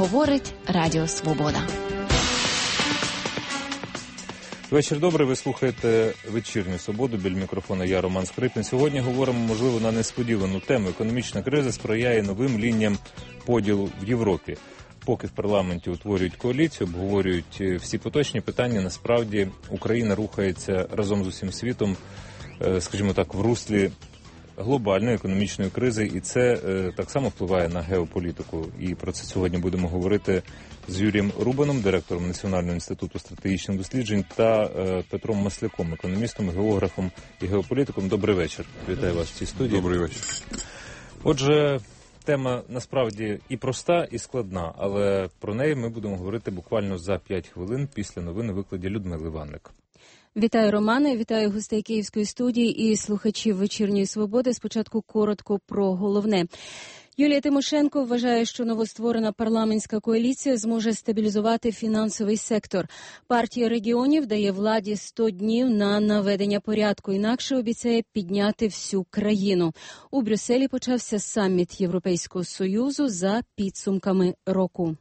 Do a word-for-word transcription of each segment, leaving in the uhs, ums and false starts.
Говорить Радіо Свобода. Вечір добрий, ви слухаєте «Вечірню Свободу», біля мікрофона я, Роман Скрипін. Сьогодні говоримо, можливо, на несподівану тему. Економічна криза сприяє новим лініям поділу в Європі. Поки в парламенті утворюють коаліцію, обговорюють всі поточні питання, насправді Україна рухається разом з усім світом, скажімо так, в руслі глобальної економічної кризи, і це е, так само впливає на геополітику. І про це сьогодні будемо говорити з Юрієм Рубаном, директором Національного інституту стратегічних досліджень, та е, Петром Масляком, економістом, географом і геополітиком. Добрий вечір. Вітаю вас в цій студії. Добрий вечір. Отже, тема насправді і проста, і складна, але про неї ми будемо говорити буквально за п'ять хвилин після новин у викладі Людмили Ванник. Вітаю, Романе, вітаю гостей Київської студії і слухачів «Вечірньої Свободи». Спочатку коротко про головне. Юлія Тимошенко вважає, що новостворена парламентська коаліція зможе стабілізувати фінансовий сектор. Партія регіонів дає владі сто днів на наведення порядку, інакше обіцяє підняти всю країну. У Брюсселі почався саміт Європейського Союзу за підсумками року.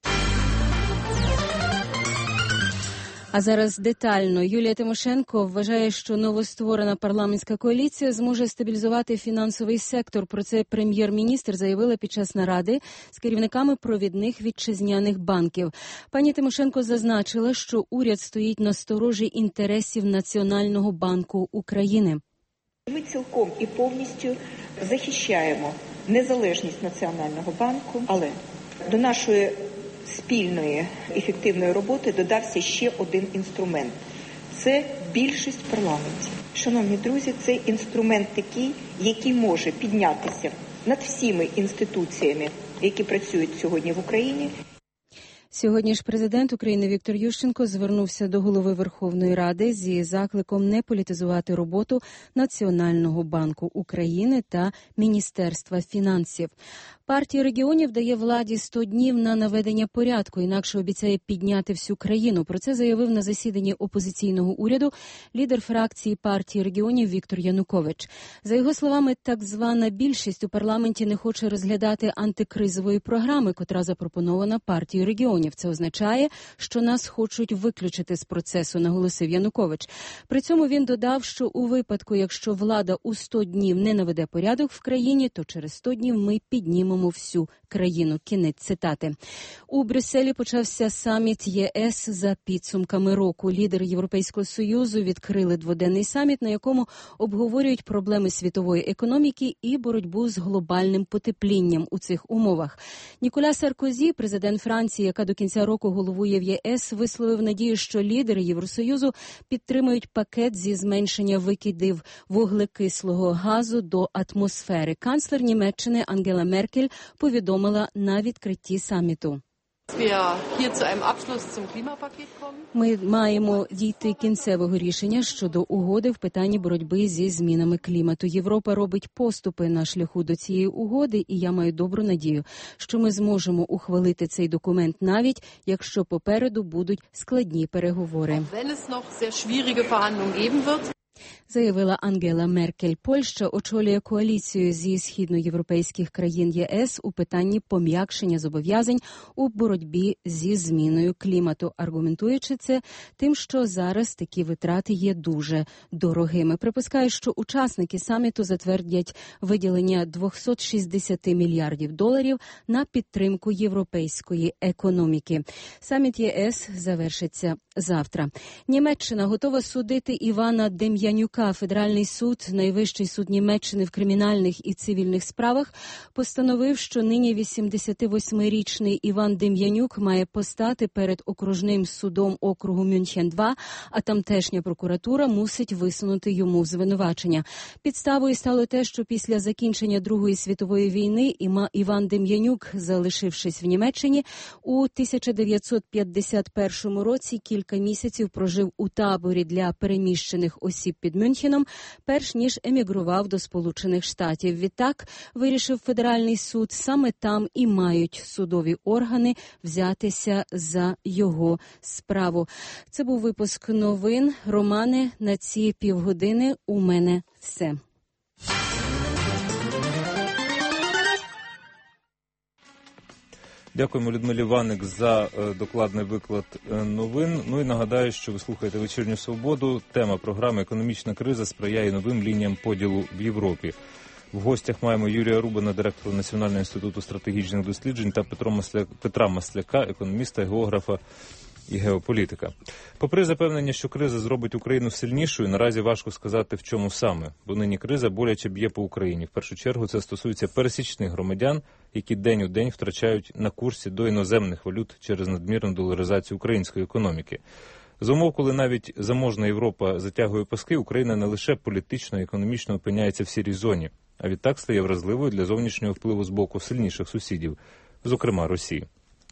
А зараз детально. Юлія Тимошенко вважає, що новостворена парламентська коаліція зможе стабілізувати фінансовий сектор. Про це прем'єр-міністр заявила під час наради з керівниками провідних вітчизняних банків. Пані Тимошенко зазначила, що уряд стоїть на сторожі інтересів Національного банку України. Ми цілком і повністю захищаємо незалежність Національного банку, але до нашої спільної ефективної роботи додався ще один інструмент – це більшість в парламенті. Шановні друзі, це інструмент такий, який може піднятися над всіми інституціями, які працюють сьогодні в Україні. Сьогодні ж президент України Віктор Ющенко звернувся до голови Верховної Ради зі закликом не політизувати роботу Національного банку України та Міністерства фінансів. Партія регіонів дає владі сто днів на наведення порядку, інакше обіцяє підняти всю країну. Про це заявив на засіданні опозиційного уряду лідер фракції партії регіонів Віктор Янукович. За його словами, так звана більшість у парламенті не хоче розглядати антикризової програми, котра запропонована партією регіонів. Це означає, що нас хочуть виключити з процесу, наголосив Янукович. При цьому він додав, що у випадку, якщо влада у сто днів не наведе порядок в країні, то через сто днів ми піднімемо всю країну. Кінець цитати. У Брюсселі почався саміт ЄС за підсумками року. Лідери Європейського Союзу відкрили дводенний саміт, на якому обговорюють проблеми світової економіки і боротьбу з глобальним потеплінням у цих умовах. Ніколя Саркозі, президент Франції, яка до кінця року головує в ЄС, висловив надію, що лідери Євросоюзу підтримують пакет зі зменшення викидів вуглекислого газу до атмосфери. Канцлер Німеччини Ангела Меркель повідомила на відкритті саміту. Ми маємо дійти кінцевого рішення щодо угоди в питанні боротьби зі змінами клімату. Європа робить поступи на шляху до цієї угоди, і я маю добру надію, що ми зможемо ухвалити цей документ, навіть якщо попереду будуть складні переговори. Заявила Ангела Меркель. Польща очолює коаліцію зі східноєвропейських країн ЄС у питанні пом'якшення зобов'язань у боротьбі зі зміною клімату, аргументуючи це тим, що зараз такі витрати є дуже дорогими. Припускаю, що учасники саміту затвердять виділення двісті шістдесят мільярдів доларів на підтримку європейської економіки. Саміт ЄС завершиться завтра. Німеччина готова судити Івана Дем'янюка. Федеральний суд, найвищий суд Німеччини в кримінальних і цивільних справах, постановив, що нині вісімдесятивосьмирічний Іван Дем'янюк має постати перед окружним судом округу Мюнхен два, а тамтешня прокуратура мусить висунути йому звинувачення. Підставою стало те, що після закінчення Другої світової війни Іван Дем'янюк, залишившись в Німеччині, у тисяча дев'ятсот п'ятдесят першому році кілька місяців прожив у таборі для переміщених осіб під Мюнхеном, перш ніж емігрував до Сполучених Штатів. Відтак, вирішив федеральний суд, саме там і мають судові органи взятися за його справу. Це був випуск новин. Романе, на ці півгодини у мене все. Дякуємо Людмилі Ваник за докладний виклад новин. Ну і нагадаю, що ви слухаєте «Вечірню Свободу». Тема програми «Економічна криза сприяє новим лініям поділу в Європі». В гостях маємо Юрія Рубана, директора Національного інституту стратегічних досліджень, та Петра Масляка, економіста, географа і геополітика. Попри запевнення, що криза зробить Україну сильнішою, наразі важко сказати, в чому саме. Бо нині криза боляче б'є по Україні. В першу чергу це стосується пересічних громадян, які день у день втрачають на курсі до іноземних валют через надмірну доларизацію української економіки. За умов, коли навіть заможна Європа затягує паски, Україна не лише політично і економічно опиняється в сірій зоні, а відтак стає вразливою для зовнішнього впливу з боку сильніших сусідів, зокрема Росії.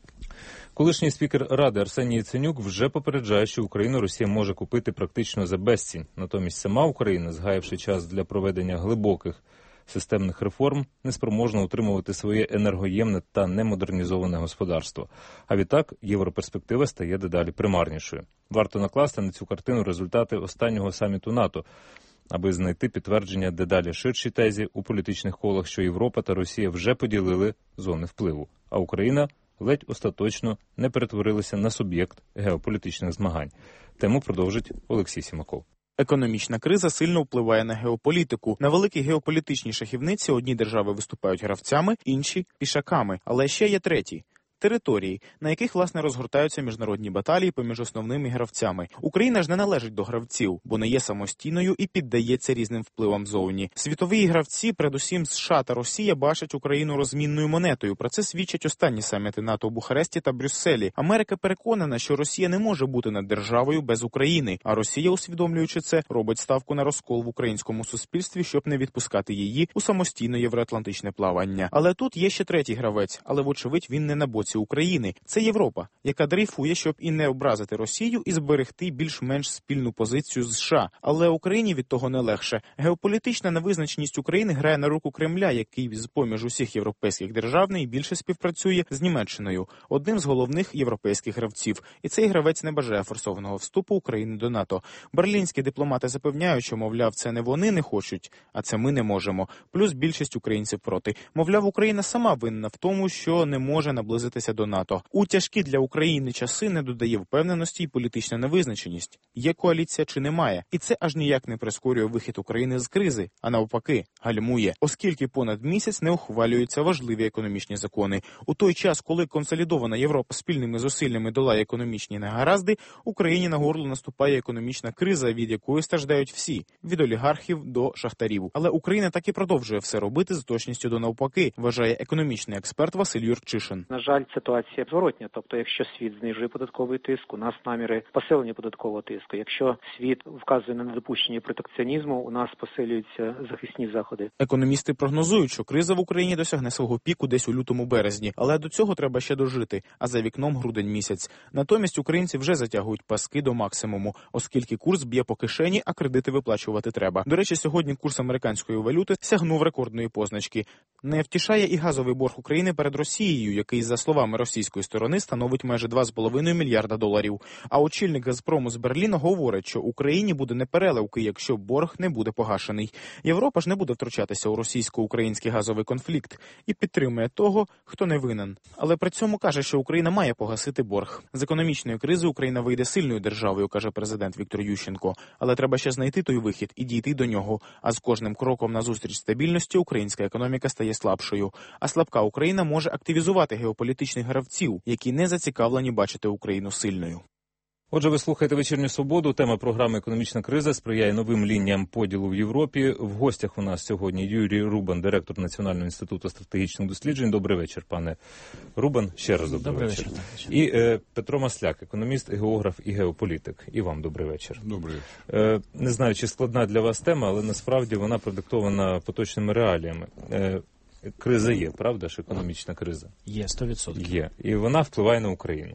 Колишній спікер Ради Арсеній Яценюк вже попереджає, що Україну Росія може купити практично за безцінь. Натомість сама Україна, згаявши час для проведення глибоких системних реформ, неспроможна утримувати своє енергоємне та немодернізоване господарство. А відтак європерспектива стає дедалі примарнішою. Варто накласти на цю картину результати останнього саміту НАТО, аби знайти підтвердження дедалі ширшій тезі у політичних колах, що Європа та Росія вже поділили зони впливу, а Україна ледь остаточно не перетворилася на суб'єкт геополітичних змагань. Тему продовжить Олексій Сімаков. Економічна криза сильно впливає на геополітику. На великій геополітичній шахівниці одні держави виступають гравцями, інші – пішаками. Але ще є треті – території, на яких, власне, розгортаються міжнародні баталії поміж основними гравцями. Україна ж не належить до гравців, бо не є самостійною і піддається різним впливам зовні. Світові гравці, передусім США та Росія, бачать Україну розмінною монетою. Про це свідчать останні саміти НАТО у Бухаресті та Брюсселі. Америка переконана, що Росія не може бути над державою без України, а Росія, усвідомлюючи це, робить ставку на розкол в українському суспільстві, щоб не відпускати її у самостійне євроатлантичне плавання. Але тут є ще третій гравець, але, вочевидь, він не на боці України. Це Європа, яка дрейфує, щоб і не образити Росію, і зберегти більш-менш спільну позицію з США. Але Україні від того не легше. Геополітична невизначеність України грає на руку Кремля, який з-поміж усіх європейських держав найбільше співпрацює з Німеччиною, одним з головних європейських гравців. І цей гравець не бажає форсованого вступу України до НАТО. Берлінські дипломати запевняють, що, мовляв, це не вони не хочуть, а це ми не можемо. Плюс більшість українців проти. Мовляв, Україна сама винна в тому, що не може наблизитися до НАТО. У тяжкі для України часи не додає впевненості і політична невизначеність. Є коаліція чи немає. І це аж ніяк не прискорює вихід України з кризи, а навпаки, гальмує. Оскільки понад місяць не ухвалюються важливі економічні закони. У той час, коли консолідована Європа спільними зусиллями долає економічні негаразди, Україні на горло наступає економічна криза, від якої страждають всі, від олігархів до шахтарів. Але Україна так і продовжує все робити з точністю до навпаки, вважає економічний експерт Василь Юрчишин. На жаль, ситуація зворотня. Тобто, якщо світ знижує податковий тиск, у нас наміри посилення податкового тиску. Якщо світ вказує на недопущення протекціонізму, у нас посилюються захисні заходи. Економісти прогнозують, що криза в Україні досягне свого піку десь у лютому-березні. Але до цього треба ще дожити, а за вікном грудень місяць. Натомість українці вже затягують паски до максимуму, оскільки курс б'є по кишені, а кредити виплачувати треба. До речі, сьогодні курс американської валюти сягнув рекордної позначки. Не втішає і газовий борг України перед Росією, який, за словами російської сторони, становить майже два з половиною мільярда доларів. А очільник Газпрому з Берліна говорить, що Україні буде непереливки, якщо борг не буде погашений. Європа ж не буде втручатися у російсько-український газовий конфлікт і підтримує того, хто не винен. Але при цьому каже, що Україна має погасити борг. З економічної кризи Україна вийде сильною державою, каже президент Віктор Ющенко. Але треба ще знайти той вихід і дійти до нього. А з кожним кроком назустріч стабільності українська економіка стає слабшою. А слабка Україна може активізувати геополітичних гравців, які не зацікавлені бачити Україну сильною. Отже, ви слухаєте «Вечірню Свободу». Тема програми «Економічна криза сприяє новим лініям поділу в Європі». В гостях у нас сьогодні Юрій Рубан, директор Національного інституту стратегічних досліджень. Добрий вечір, пане Рубан. Ще раз добрий, добрий вечір. вечір. І е, Петро Масляк, економіст, географ і геополітик. І вам добрий вечір. Добрий. Е, не знаю, чи складна для вас тема, але насправді вона продиктована поточними реаліями. Е, криза є, правда ж, економічна криза? Є, сто відсотків. Є. І вона впливає на Україну.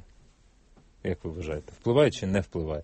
Як ви вважаєте, впливає чи не впливає?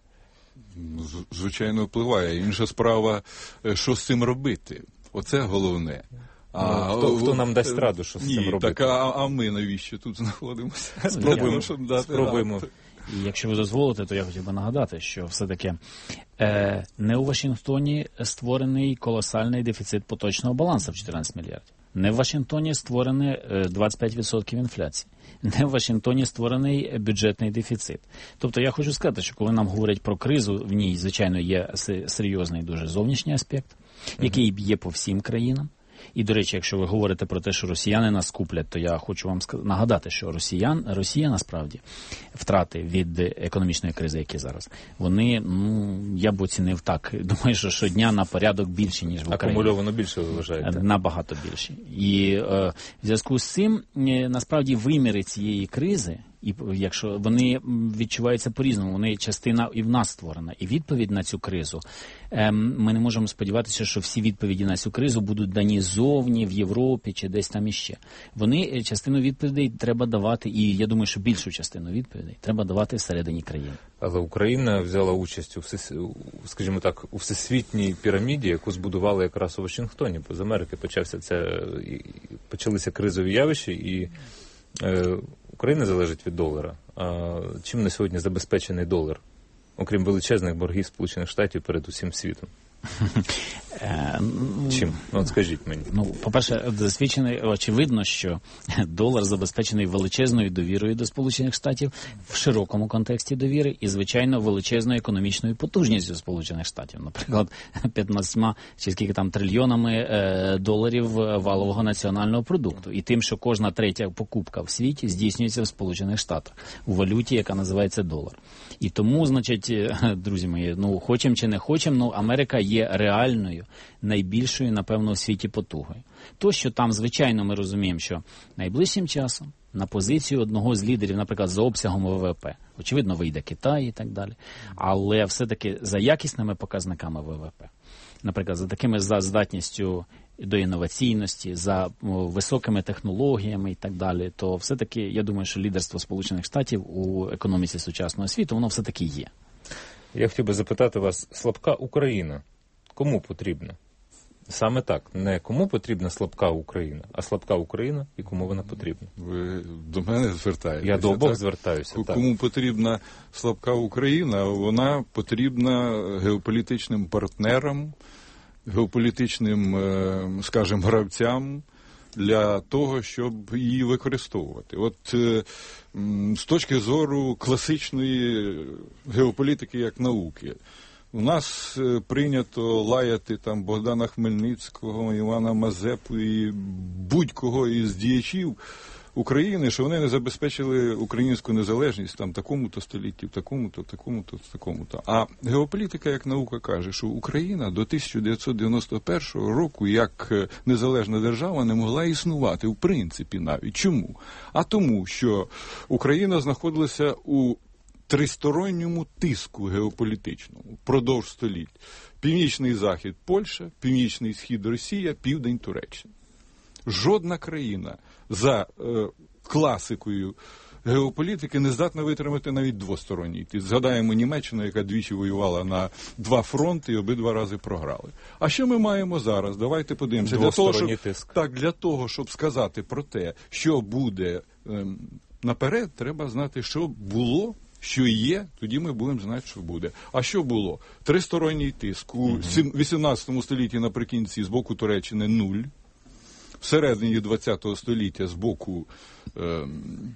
Звичайно, впливає. Інша справа, що з цим робити. Оце головне. А, ну, хто, хто нам дасть раду, що з ні, цим робити? Так, а, а ми навіщо тут знаходимося? Спробуємо. Спробуємо. І якщо ви дозволите, то я хотів би нагадати, що все-таки е, не у Вашингтоні створений колосальний дефіцит поточного балансу в чотирнадцять мільярдів. Не в Вашингтоні створене двадцять п'ять відсотків інфляції. Не в Вашингтоні створений бюджетний дефіцит. Тобто я хочу сказати, що коли нам говорять про кризу, в ній, звичайно, є серйозний дуже зовнішній аспект, який є по всім країнам. І, до речі, якщо ви говорите про те, що росіяни нас куплять, то я хочу вам нагадати, що росіян, Росія, насправді, втрати від економічної кризи, які зараз, вони, ну, я б оцінив так, думаю, що щодня на порядок більше, ніж в Україні. Акумульовано більше, ви вважаєте? Набагато більше. І е, в зв'язку з цим, е, насправді, виміри цієї кризи, і якщо вони відчуваються по-різному, вони частина і в нас створена. І відповідь на цю кризу, ем, ми не можемо сподіватися, що всі відповіді на цю кризу будуть дані зовні, в Європі чи десь там іще. Вони, частину відповідей треба давати, і я думаю, що більшу частину відповідей треба давати всередині країни. Але Україна взяла участь у, всес... скажімо так, у всесвітній піраміді, яку збудували якраз у Вашингтоні, бо з Америки почався це, почалися кризові явища, і е, Україна залежить від долара. А чим на сьогодні забезпечений долар, окрім величезних боргів Сполучених Штатів перед усім світом? Чим? Ну, от скажіть мені. Ну, по-перше, засвідчений, очевидно, що долар забезпечений величезною довірою до Сполучених Штатів в широкому контексті довіри і, звичайно, величезною економічною потужністю Сполучених Штатів. Наприклад, п'ятнадцятьма чи скільки там трильйонами е, доларів валового національного продукту. І тим, що кожна третя покупка в світі здійснюється в Сполучених Штатах у валюті, яка називається долар. І тому, значить, друзі мої, ну, хочемо чи не хочемо, ну, Америка є реальною, найбільшою, напевно, у світі потугою. То, що там, звичайно, ми розуміємо, що найближчим часом на позицію одного з лідерів, наприклад, за обсягом ВВП, очевидно, вийде Китай і так далі, але все-таки за якісними показниками ВВП, наприклад, за такими за здатністю до інноваційності, за високими технологіями і так далі, то все-таки, я думаю, що лідерство Сполучених Штатів у економіці сучасного світу, воно все-таки є. Я хотів би запитати вас, слабка Україна кому потрібна? Саме так, не кому потрібна слабка Україна, а слабка Україна і кому вона потрібна. Ви до мене звертаєтеся? Я до обох так? звертаюся. Кому так. потрібна слабка Україна? Вона потрібна геополітичним партнерам, геополітичним, скажімо, гравцям для того, щоб її використовувати. От з точки зору класичної геополітики як науки, у нас прийнято лаяти там Богдана Хмельницького, Івана Мазепу і будь-кого із діячів України, що вони не забезпечили українську незалежність там такому-то столітті, в такому-то, такому-то, такому-то. А геополітика як наука каже, що Україна до тисяча дев'ятсот дев'яносто першого року як незалежна держава не могла існувати, в принципі навіть. Чому? А тому, що Україна знаходилася у тристоронньому тиску геополітичному впродовж століть. Північний захід – Польща, північний схід – Росія, південь – Туреччина. Жодна країна за е, класикою геополітики не здатна витримати навіть двосторонній тиск. Згадаємо Німеччину, яка двічі воювала на два фронти і обидва рази програли. А що ми маємо зараз? Давайте подивимося. Для того, щоб, так, для того, щоб сказати про те, що буде е, наперед, треба знати, що було, що є, тоді ми будемо знати, що буде. А що було? Тристоронній тиск. У вісімнадцятому столітті наприкінці з боку Туреччини нуль. Всередині двадцятого століття з боку е,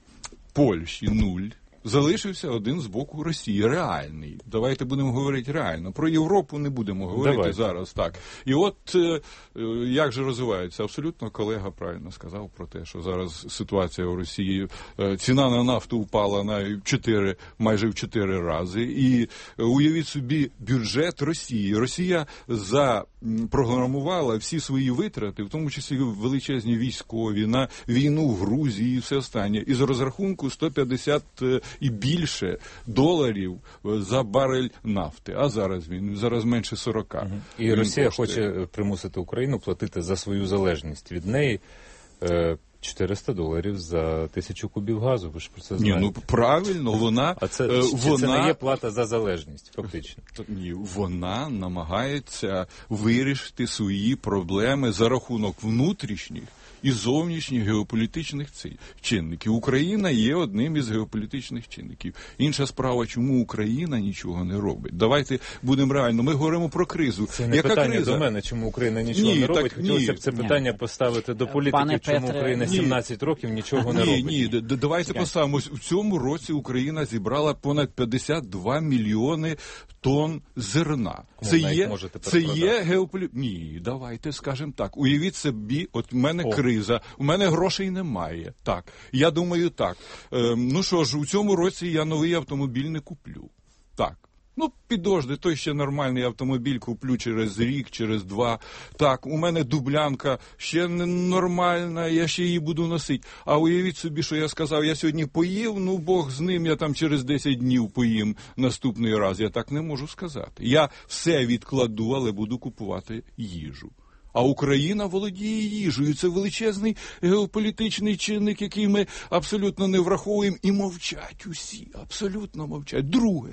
Польщі нуль. Залишився один з боку Росії, реальний. Давайте будемо говорити реально. Про Європу не будемо говорити Давайте. зараз. Так. І от е, як же розвивається? Абсолютно колега правильно сказав про те, що зараз ситуація в Росії, е, ціна на нафту впала на чотири, майже в чотири рази. І е, уявіть собі бюджет Росії. Росія запрограмувала всі свої витрати, в тому числі величезні військові, на війну в Грузії і все останнє. Із розрахунку сто п'ятдесят і більше доларів за барель нафти. А зараз він, зараз менше сорок. Угу. І він Росія коштує. Хоче примусити Україну платити за свою залежність від неї е, чотириста доларів за тисячу кубів газу. Ви ж про це знаєте. Ні, ну правильно, вона... А це, е, вона... це не є плата за залежність, фактично? Ні, вона намагається вирішити свої проблеми за рахунок внутрішніх і зовнішніх геополітичних чинників. Україна є одним із геополітичних чинників. Інша справа, чому Україна нічого не робить. Давайте будемо реально. Ми говоримо про кризу. Це не Яка питання криза? до мене, чому Україна нічого ні, не робить. так, Хотілося б це ні. питання поставити до політиків, Пане чому Петре, Україна ні. сімнадцять років нічого не ні, робить. Ні, ні, давайте Чекайте. поставимо. В цьому році Україна зібрала понад п'ятдесят два мільйони тонн зерна. Кому Це навіть є, може тепер це продати? є геополі... Ні, давайте скажемо так. Уявіть собі, от в мене О. криза, у мене грошей немає. Так, я думаю так. Е, ну що ж, у цьому році я новий автомобіль не куплю. Так. Ну, підожди, той ще нормальний автомобіль куплю через рік, через два. Так, у мене дублянка ще не нормальна, я ще її буду носити. А уявіть собі, що я сказав, я сьогодні поїв, ну, Бог з ним, я там через десять днів поїм наступний раз. Я так не можу сказати. Я все відкладу, але буду купувати їжу. А Україна володіє їжею. Це величезний геополітичний чинник, який ми абсолютно не враховуємо. І мовчать усі, абсолютно мовчать. Друге,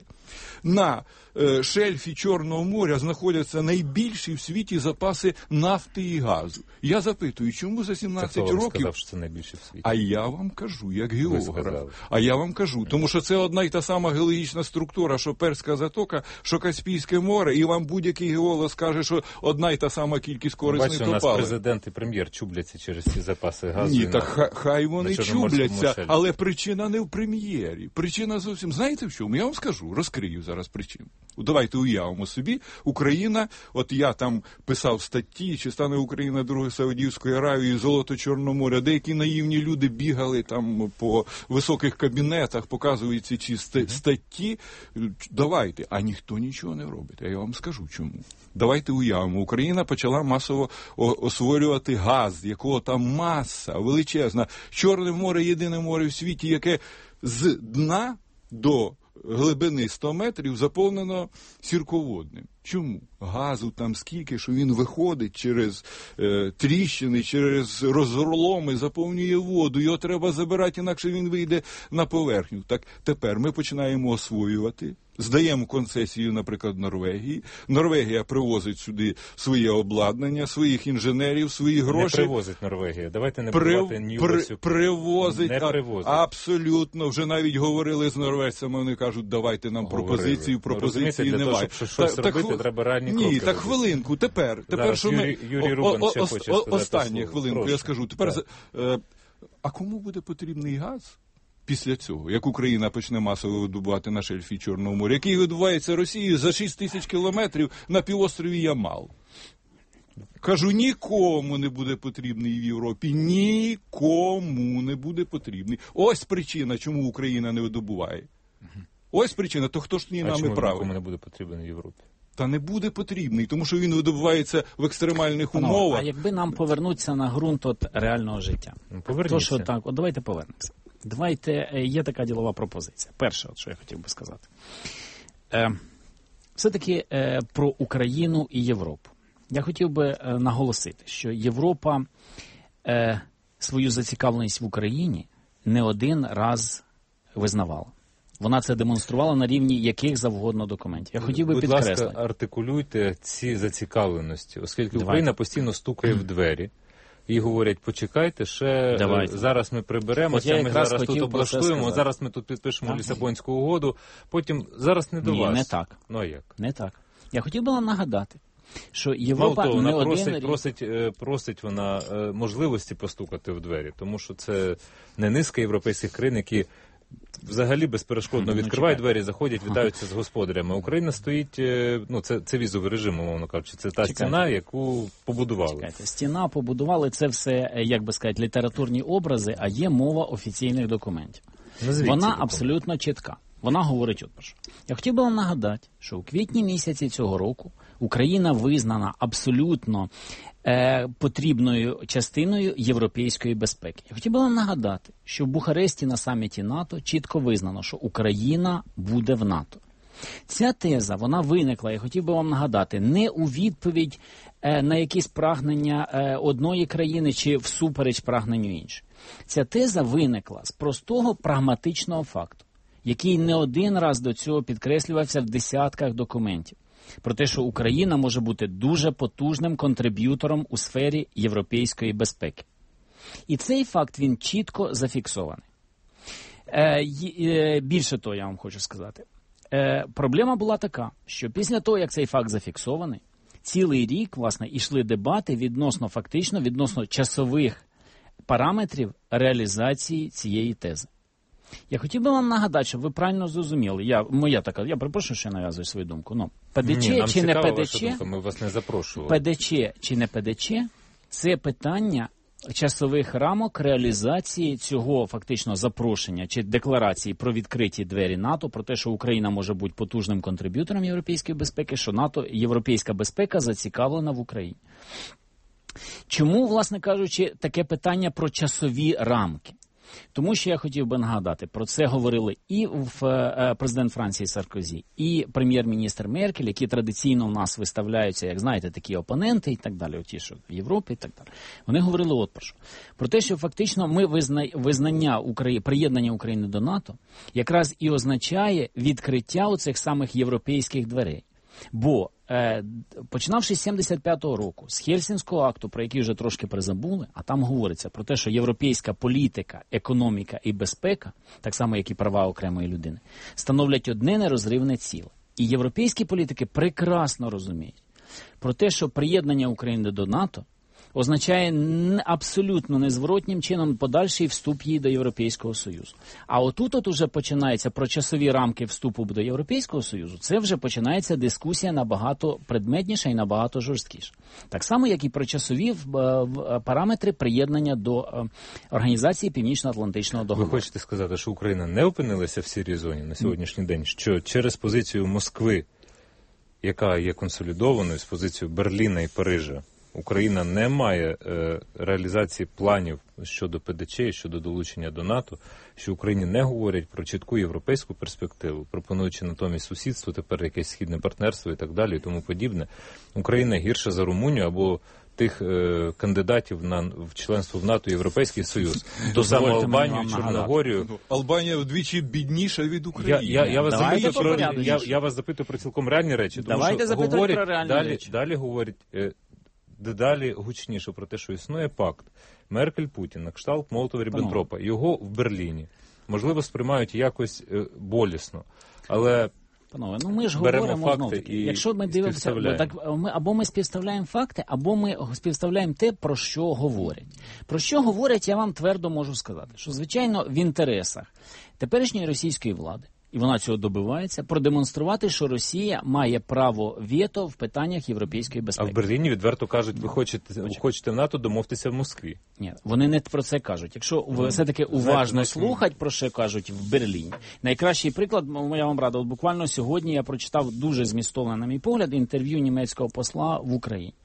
на е, шельфі Чорного моря знаходяться найбільші в світі запаси нафти і газу. Я запитую, чому за сімнадцять Це хто вам років... сказав, що це найбільше в світі? А я вам кажу, як Ви географ. сказали. А я вам кажу, тому що це одна й та сама геологічна структура, що Перська затока, що Каспійське море, і вам будь-який геолог скаже, що одна й та сама кількість корисних Бачите, у нас копалин. президент і прем'єр чубляться через ці запаси газу. Ні, і так нафти. хай, хай вони на Чорноморському чубляться, шельфі. але причина не в прем'єрі. Причина зовсім, знаєте в чому? Я вам скажу, розкрию зараз причину. Давайте уявимо собі, Україна, от я там писав статті, чи стане Україна другою Саудівською Аравією, золото Чорного моря, деякі наївні люди бігали там по високих кабінетах, показують ці ці ст- статті. Давайте, а ніхто нічого не робить. А я вам скажу чому. Давайте уявимо, Україна почала масово освоювати газ, якого там маса величезна. Чорне море – єдине море в світі, яке з дна до глибини сто метрів заповнено сірководним. Чому? Газу там скільки, що він виходить через е, тріщини, через розломи, заповнює воду. Його треба забирати, інакше він вийде на поверхню. Так тепер ми починаємо освоювати. Здаємо концесію, наприклад, Норвегії. Норвегія привозить сюди своє обладнання, своїх інженерів, свої гроші. Не привозить Норвегія. Давайте не При, будувати при, Нью-Васю. привозить, Не а, привозить. абсолютно. Вже навіть говорили з норвежцями, вони кажуть, давайте нам Говорили. пропозиції, Ну, пропозиції розумієте, для немає. того, щоб щось робити, треба реальні Ні, кроки так робити. хвилинку, тепер, тепер Зараз що ми... Юрій- Юрій Рубан о, ще о, хоче о, сказати Останнє слово. хвилинку, Прошу. я скажу. Тепер, Так. е, а кому буде потрібний газ? Після цього, як Україна почне масово видобувати на шельфі Чорного моря, який видобувається Росією за шість тисяч кілометрів на півострові Ямал. Кажу, нікому не буде потрібний в Європі. Нікому не буде потрібний. Ось причина, чому Україна не видобуває. Ось причина, то хто ж тоді А нами чому правий? нікому не буде потрібен в Європі? Та не буде потрібний, тому що він видобувається в екстремальних Панове, умовах. а якби нам повернутися на ґрунт от реального життя? Ну, То, поверніться. що так, от давайте повернемося. Давайте, е, є така ділова пропозиція. Перше, от що я хотів би сказати. Е, все-таки е, про Україну і Європу. Я хотів би е, наголосити, що Європа е, свою зацікавленість в Україні не один раз визнавала. Вона це демонструвала на рівні яких завгодно документів. Я хотів би Будь підкреслити. ласка, артикулюйте ці зацікавленості, оскільки Давайте. Україна постійно стукає в двері. І говорять, почекайте, ще Давайте. е, зараз ми приберемося, От я ми якраз зараз тут хотів про це облаштуємо, сказати. зараз ми тут підпишемо Так. Лісабонську угоду, потім зараз не до Ні, вас. не так. Ну а як? Не так. Я хотів би вам нагадати, що Мало Європа того, не вона один просить, рік... просить, е, просить вона е, можливості постукати в двері, тому що це не низка європейських країн, які взагалі безперешкодно Ну, відкривають чекайте. двері, заходять, вітаються з господарями. Україна стоїть, е, ну це, це візовий режим, умовно кажучи, це та Чекайте. ціна, яку побудували. Чекайте, стіна побудували, це все, е, як би сказати, літературні образи, а є мова офіційних документів. Назвіть ці Вона документи. абсолютно чітка. Вона говорить от про що. Я хотів би вам нагадати, що у квітні місяці цього року Україна визнана абсолютно е, потрібною частиною європейської безпеки. Я хотів би вам нагадати, що в Бухаресті на саміті НАТО чітко визнано, що Україна буде в НАТО. Ця теза, вона виникла, я хотів би вам нагадати, не у відповідь е, на якісь прагнення е, одної країни чи всупереч прагненню іншої. Ця теза виникла з простого прагматичного факту, який не один раз до цього підкреслювався в десятках документів, про те, що Україна може бути дуже потужним контриб'ютором у сфері європейської безпеки. І цей факт, він чітко зафіксований. Е, е, більше того, я вам хочу сказати. Е, проблема була така, що після того, як цей факт зафіксований, цілий рік, власне, ішли дебати відносно фактично, відносно часових параметрів реалізації цієї тези. Я хотів би вам нагадати, щоб ви правильно зрозуміли. Я, моя така, я припрошую, що я нав'язую свою думку. Ну, ПДЧ Ні, нам чи не ПДЧ, думка, ми вас не запрошували. ПДЧ чи не ПДЧ, це питання часових рамок реалізації цього фактично запрошення чи декларації про відкриті двері НАТО, про те, що Україна може бути потужним контриб'ютором європейської безпеки, що НАТО, європейська безпека зацікавлена в Україні. Чому, власне кажучи, таке питання про часові рамки? Тому що я хотів би нагадати, про це говорили і в е, президент Франції Саркозі, і прем'єр-міністр Меркель, які традиційно в нас виставляються, як знаєте, такі опоненти і так далі, оті, що в Європі і так далі. Вони говорили от про що. Про те, що фактично ми визна... визнання України, приєднання України до НАТО якраз і означає відкриття оцих самих європейських дверей. Бо, е, починавши з сімдесят п'ятого року, з Хельсінського акту, про який вже трошки призабули, а там говориться про те, що європейська політика, економіка і безпека, так само, як і права окремої людини, становлять одне нерозривне ціле. І європейські політики прекрасно розуміють про те, що приєднання України до НАТО означає абсолютно незворотнім чином подальший вступ її до Європейського Союзу. А отут от уже починається про часові рамки вступу до Європейського Союзу, це вже починається дискусія набагато предметніша і набагато жорсткіша. Так само, як і про часові параметри приєднання до Організації Північно-Атлантичного договору. Ви хочете сказати, що Україна не опинилася в сірій зоні на сьогоднішній день, що через позицію Москви, яка є консолідованою з позицією Берліна і Парижа, Україна не має е, реалізації планів щодо ПДЧ, щодо долучення до НАТО, що Україні не говорять про чітку європейську перспективу, пропонуючи натомість сусідство, тепер якесь східне партнерство і так далі, і тому подібне. Україна гірша за Румунію або тих е, кандидатів на в членство в НАТО і Європейський Союз. До саме Албанію, Чорногорію. Албанія вдвічі бідніша від України. Я, я, я, вас запитую про, я, я вас запитую про цілком реальні речі. Тому Давайте що говорять, про реальні далі, речі. Далі говорять... Е, дедалі гучніше про те, що існує пакт Меркель-Путін на кшталт Молотова-Ріббентропа. Його в Берліні, можливо, сприймають якось е, болісно, але Панове, ну ми ж беремо говоримо факти знову. і Якщо ми дивимося, так ми або ми співставляємо факти, або ми співставляємо те, про що говорять. Про що говорять, я вам твердо можу сказати, що звичайно в інтересах теперішньої російської влади, і вона цього добивається, продемонструвати, що Росія має право вето в питаннях європейської безпеки. А в Берліні відверто кажуть, ви хочете, ви хочете в НАТО, домовтеся в Москві. Ні, вони не про це кажуть. Якщо ви все-таки уважно слухати, про що кажуть в Берліні. Найкращий приклад, я вам радив, буквально сьогодні я прочитав дуже змістовне, на мій погляд, інтерв'ю німецького посла в Україні.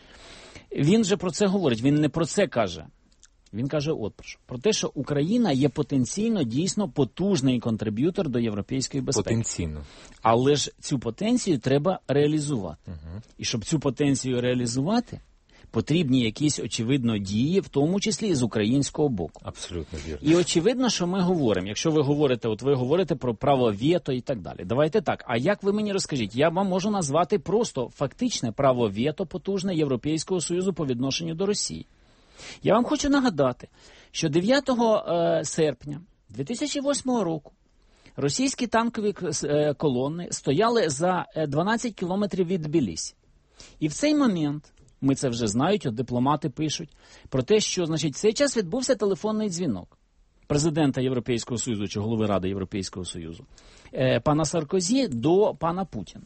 Він же про це говорить, він не про це каже. Він каже от про що. Про те, що Україна є потенційно дійсно потужний контриб'ютор до європейської безпеки. Потенційно. Але ж цю потенцію треба реалізувати. Угу. І щоб цю потенцію реалізувати, потрібні якісь, очевидно, дії, в тому числі і з українського боку. Абсолютно вірно. І очевидно, що ми говоримо, якщо ви говорите, от ви говорите про право вето і так далі. Давайте так, а як ви мені розкажіть? Я вам можу назвати просто фактичне право вето потужне Європейського Союзу по відношенню до Росії. Я вам хочу нагадати, що дев'ятого серпня дві тисячі восьмого року російські танкові колони стояли за дванадцять кілометрів від Тбілісі. І в цей момент, ми це вже знають, от дипломати пишуть, про те, що, значить, в цей час відбувся телефонний дзвінок президента Європейського Союзу чи голови Ради Європейського Союзу, пана Саркозі до пана Путіна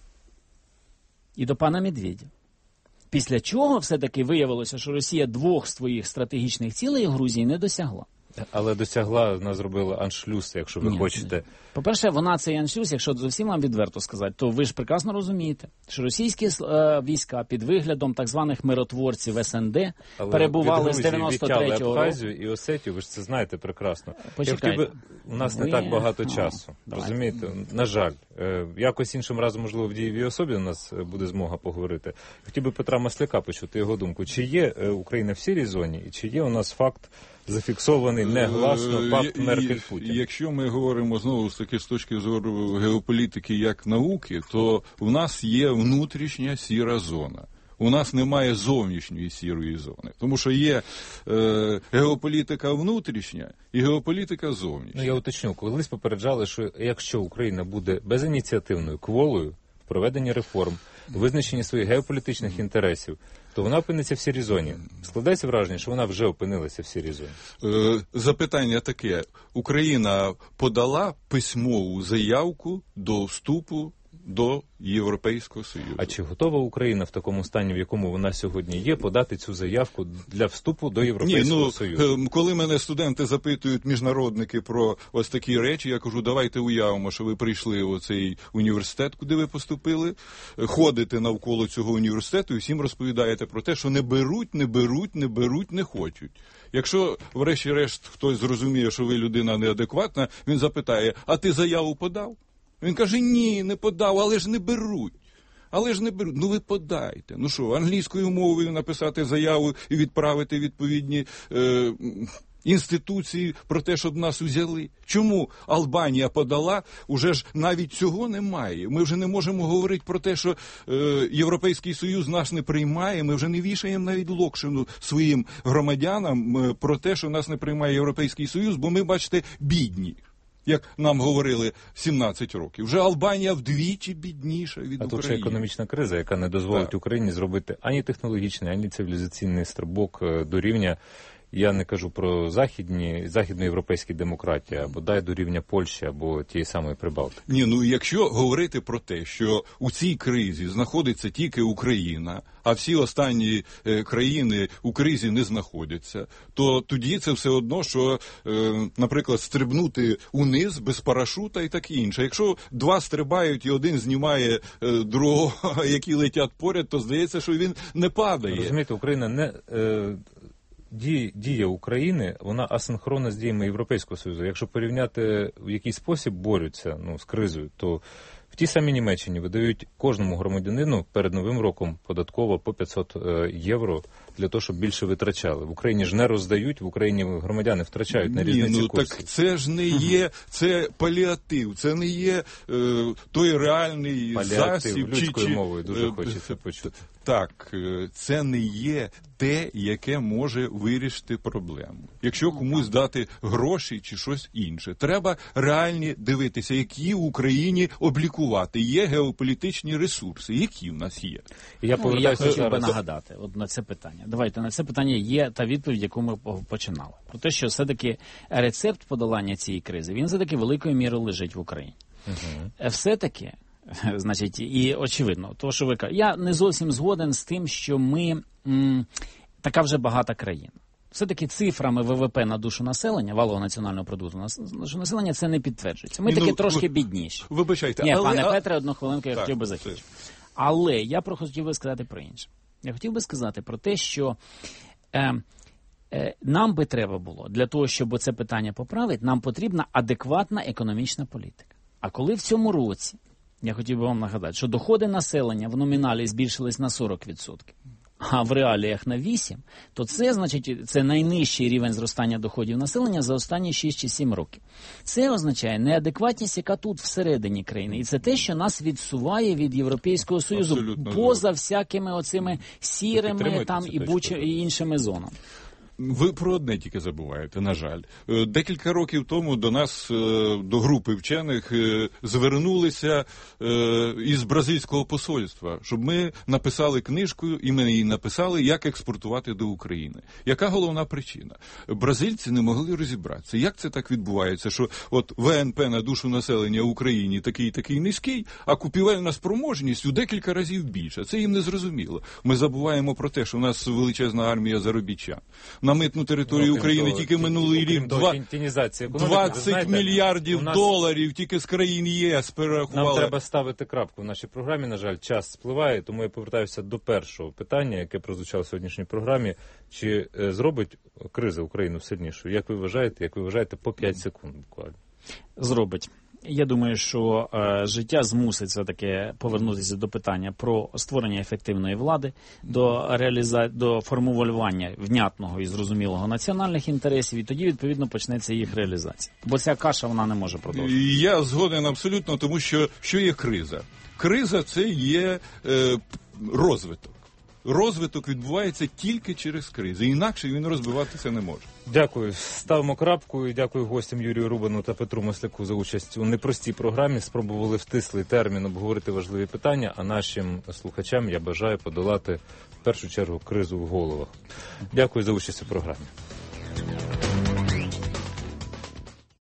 і до пана Медведєва. Після чого все-таки виявилося, що Росія двох своїх стратегічних цілей у Грузії не досягла. Але досягла, вона зробила аншлюз, якщо ви Ні, хочете. Ні. По-перше, вона цей аншлюз, якщо зовсім вам відверто сказати, то ви ж прекрасно розумієте, що російські е, війська під виглядом так званих миротворців ес ен де але перебували з дев'яносто третього року. Абхазію і Осетію, ви ж це знаєте прекрасно. Почекайте. Я хотів би, у нас ви... не так багато а, часу, давай. розумієте? На жаль. Е, якось іншим разом, можливо, в дієвій особі у нас буде змога поговорити. Хотів би Петра Масляка почути його думку. Чи є е, Україна в сірій зоні, і чи є у нас факт зафіксований негласно пакт Меркель-Путін? Якщо ми говоримо знову ж таки з точки зору геополітики як науки, то в нас є внутрішня сіра зона. У нас немає зовнішньої сірої зони, тому що є е, геополітика внутрішня і геополітика зовнішня. Ну, я уточню, колись попереджали, що якщо Україна буде безініціативною, кволою в проведенні реформ, у визначенні своїх геополітичних інтересів, то вона опиниться в сірій зоні. Складається враження, що вона вже опинилася в сірій зоні. Е, запитання таке. Україна подала письмову заявку до вступу до Європейського Союзу. А чи готова Україна в такому стані, в якому вона сьогодні є, подати цю заявку для вступу до Європейського Ні, ну, Союзу? Коли мене студенти запитують, міжнародники, про ось такі речі, я кажу, давайте уявимо, що ви прийшли в цей університет, куди ви поступили, ходите навколо цього університету і всім розповідаєте про те, що не беруть, не беруть, не беруть, не хочуть. Якщо, врешті-решт, хтось зрозуміє, що ви людина неадекватна, він запитає, а ти заяву подав? Він каже, ні, не подав, але ж не беруть. Але ж не беруть. Ну ви подайте. Ну що, англійською мовою написати заяву і відправити відповідні е, інституції про те, щоб нас узяли. Чому Албанія подала? Уже ж навіть цього немає. Ми вже не можемо говорити про те, що е, Європейський Союз нас не приймає. Ми вже не вішаємо навіть локшину своїм громадянам е, про те, що нас не приймає Європейський Союз, бо ми, бачите, бідні. Як нам говорили сімнадцять років. Вже Албанія вдвічі бідніша від України. А тут ще економічна криза, яка не дозволить так. Україні зробити ані технологічний, ані цивілізаційний стрибок до рівня, я не кажу про західні, західноєвропейські демократії, або дай до рівня Польщі, або тієї самої Прибалтики. Ні, ну якщо говорити про те, що у цій кризі знаходиться тільки Україна, а всі останні е, країни у кризі не знаходяться, то тоді це все одно, що, е, наприклад, стрибнути униз без парашута і таке інше. Якщо два стрибають і один знімає е, другого, які летять поряд, то здається, що він не падає. Розумієте, Україна не... Е... Дія України, вона асинхронна з діями Європейського Союзу. Якщо порівняти, в який спосіб борються ну, з кризою, то в тій самій Німеччині видають кожному громадянину перед Новим роком податково по п'ятсот євро для того, щоб більше витрачали. В Україні ж не роздають, в Україні громадяни втрачають на різниці Ні, ну, курсів. Так це ж не є, це паліатив, це не є е, той реальний паліатив, засіб. Людською чи, мовою дуже е, хочеться почути. Так, це не є те, яке може вирішити проблему. Якщо комусь дати гроші чи щось інше, треба реальні дивитися, які в Україні облікувати. Є геополітичні ресурси, які в нас є. І я, ну, я хотів зараз... би нагадати от на це питання. Давайте, на це питання є та відповідь, яку ми починали. Про те, що все-таки рецепт подолання цієї кризи, він все-таки великою мірою лежить в Україні. Угу. Все-таки, значить, і очевидно, то, що ви кажете, я не зовсім згоден з тим, що ми м, така вже багата країна. Все-таки цифрами ВВП на душу населення, валового національного продукту на душу населення, це не підтверджується. Ми ну, таки трошки ви, бідніші. Вибачайте. Ні, але, пане а... Петре, одну хвилинку я так, хотів би закінчити. Але я про хотів би сказати про інше. Я хотів би сказати про те, що е, е, нам би треба було, для того, щоб це питання поправити, нам потрібна адекватна економічна політика. А коли в цьому році, я хотів би вам нагадати, що доходи населення в номіналі збільшились на сорок відсотків, а в реаліях на вісім, то це, значить, це найнижчий рівень зростання доходів населення за останні шість чи сім років. Це означає неадекватність, яка тут всередині країни. І це те, що нас відсуває від Європейського Союзу абсолютно поза всякими оцими сірими там і, буч... і іншими зонами. Ви про одне тільки забуваєте, на жаль. Декілька років тому до нас, до групи вчених, звернулися із бразильського посольства, щоб ми написали книжку, і ми її написали, як експортувати до України. Яка головна причина? Бразильці не могли розібратися. Як це так відбувається, що от ВНП на душу населення в Україні такий-такий низький, а купівельна спроможність у декілька разів більша. Це їм не зрозуміло. Ми забуваємо про те, що у нас величезна армія заробітчан. На митну територію ну, України того, тільки минулий рік двадцять мільярдів нас... доларів тільки з країн ЄС перерахували. Нам треба ставити крапку в нашій програмі, на жаль, час спливає, тому я повертаюся до першого питання, яке прозвучало в сьогоднішній програмі. Чи е, зробить криза Україну сильнішою? Як ви вважаєте? Як ви вважаєте, по п'ять секунд буквально? Зробить. Я думаю, що е, життя змусить все-таки повернутися до питання про створення ефективної влади, до реаліза... до формулювання внятного і зрозумілого національних інтересів, і тоді, відповідно, почнеться їх реалізація. Бо ця каша, вона не може продовжувати. Я згоден абсолютно, тому що що є криза? Криза – це є е, розвиток. розвиток відбувається тільки через кризи. Інакше він розвиватися не може. Дякую. Ставимо крапку і дякую гостям Юрію Рубану та Петру Масляку за участь у непростій програмі. Спробували в стислий термін обговорити важливі питання, а нашим слухачам я бажаю подолати в першу чергу кризу в головах. Дякую за участь у програмі.